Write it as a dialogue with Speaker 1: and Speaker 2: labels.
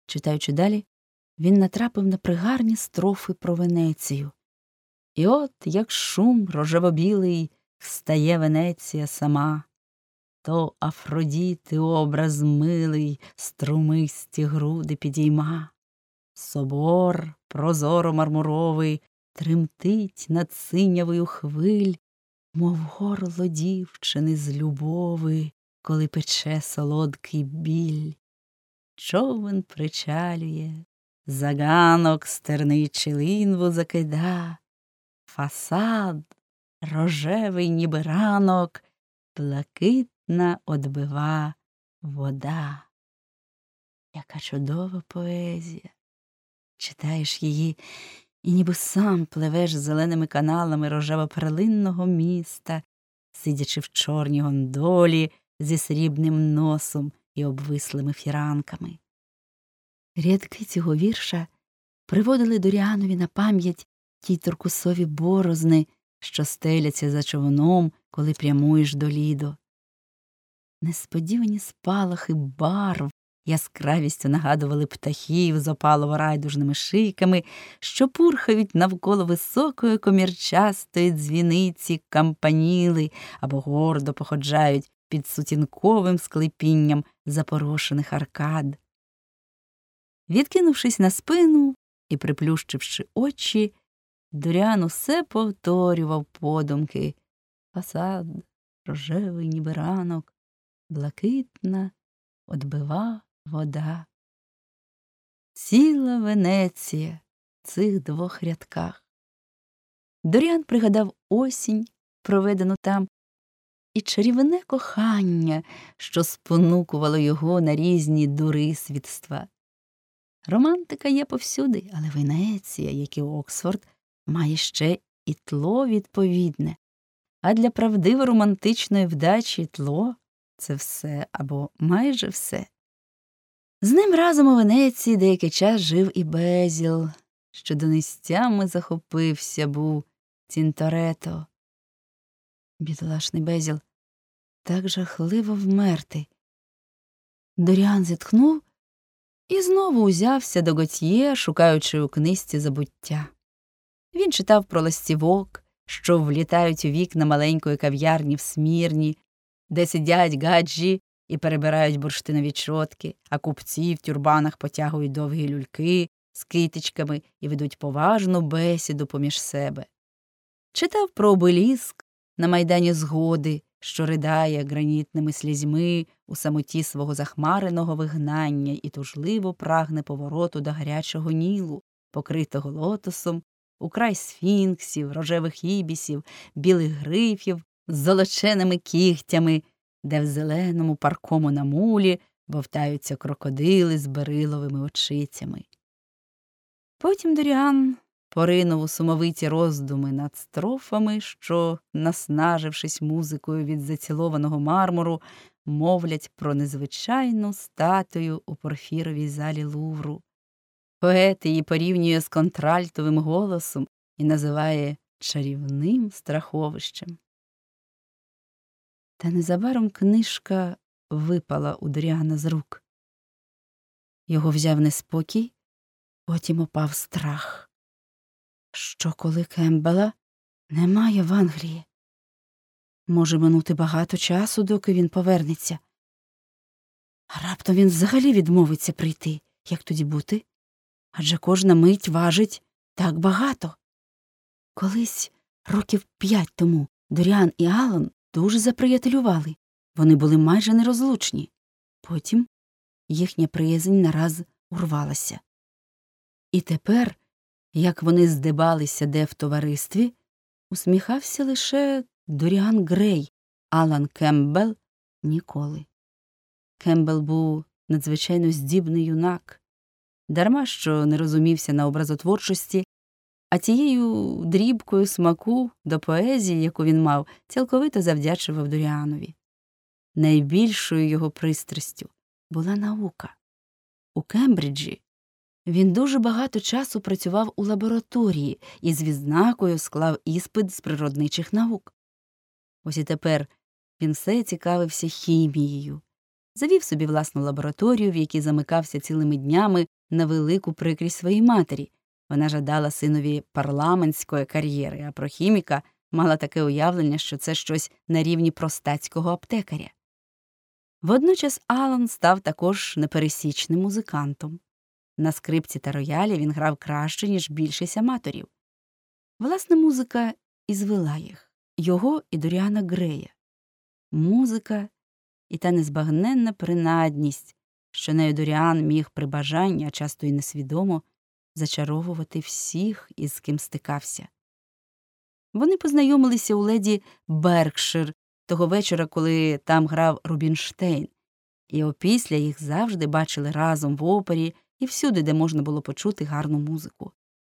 Speaker 1: Читаючи далі, він натрапив на пригарні строфи про Венецію. І от, як шум рожево-білий, встає Венеція сама. То Афродіти образ милий, струмисті груди підійма. Собор прозоро-мармуровий тремтить над синявою хвиль, мов горло дівчини з любови, коли пече солодкий біль. Човен причалює, за ганок стерничий линву закида, фасад рожевий, ніби ранок, блакитна одбива вода. Яка чудова поезія! Читаєш її, і ніби сам пливеш зеленими каналами рожево-перлинного міста, сидячи в чорній гондолі зі срібним носом і обвислими фіранками. Рядки цього вірша приводили Доріанові на пам'ять ті туркусові борозни, що стеляться за човном, коли прямуєш до Лідо. Несподівані спалахи барв яскравістю нагадували птахів з опалово-райдужними шийками, що пурхають навколо високої комірчастої дзвіниці кампаніли або гордо походжають під сутінковим склепінням запорошених аркад. Відкинувшись на спину і приплющивши очі, Доріан усе повторював подумки: фасад, рожевий, ніби ранок, блакитна одбива вода. Ціла Венеція в цих двох рядках. Доріан пригадав осінь, проведену там, і чарівне кохання, що спонукувало його на різні дурисвітства. Романтика є повсюди, але Венеція, як і Оксфорд, має ще і тло відповідне. А для правдиво романтичної вдачі тло – це все або майже все. З ним разом у Венеції деякий час жив і Безіл, що донестями захопився був Тінторето. Бідолашний Безіл, так жахливо вмерти. Доріан зітхнув і знову узявся до Готьє, шукаючи у книжці забуття. Він читав про ластівок, що влітають у вікна маленької кав'ярні в Смірні, де сидять гаджі і перебирають бурштинові чотки, а купці в тюрбанах потягують довгі люльки з китичками і ведуть поважну бесіду поміж себе. Читав про обеліск на Майдані Згоди, що ридає гранітними слізьми у самоті свого захмареного вигнання і тужливо прагне повороту до гарячого Нілу, покритого лотосом, у край сфінксів, рожевих ібісів, білих грифів з золоченими кігтями, де в зеленому паркому намулі вовтаються крокодили з бериловими очицями. Потім Доріан поринув у сумовиті роздуми над строфами, що, наснажившись музикою від зацілованого мармуру, мовлять про незвичайну статую у порфіровій залі Лувру. Поет її порівнює з контральтовим голосом і називає чарівним страховищем. Та незабаром книжка випала у Доріана з рук. Його взяв неспокій, потім опав страх. Що коли Кембела немає в Англії? Може минути багато часу, доки він повернеться. А раптом він взагалі відмовиться прийти. Як тоді бути? Адже кожна мить важить так багато. Колись, років 5 тому, Доріан і Алан дуже заприятелювали. Вони були майже нерозлучні. Потім їхня приязнь нараз урвалася. І тепер, як вони здибалися де в товаристві, усміхався лише Доріан Грей, Алан Кембел – ніколи. Кембел був надзвичайно здібний юнак, дарма що не розумівся на образотворчості, а тією дрібкою смаку до поезії, яку він мав, цілковито завдячував Доріанові. Найбільшою його пристрастю була наука. У Кембриджі він дуже багато часу працював у лабораторії і з відзнакою склав іспит з природничих наук. Ось і тепер він все цікавився хімією. Завів собі власну лабораторію, в якій замикався цілими днями на велику прикрість своїй матері. Вона жадала синові парламентської кар'єри, а про хіміка мала таке уявлення, що це щось на рівні простацького аптекаря. Водночас Алан став також непересічним музикантом. На скрипці та роялі він грав краще, ніж більшість аматорів. Власне, музика і звела їх, його і Доріана Грея. Музика і та незбагненна принадність, що нею Доріан міг при бажанні, а часто й несвідомо, зачаровувати всіх, із ким стикався. Вони познайомилися у леді Беркшир того вечора, коли там грав Рубінштейн, і опісля їх завжди бачили разом в опері і всюди, де можна було почути гарну музику.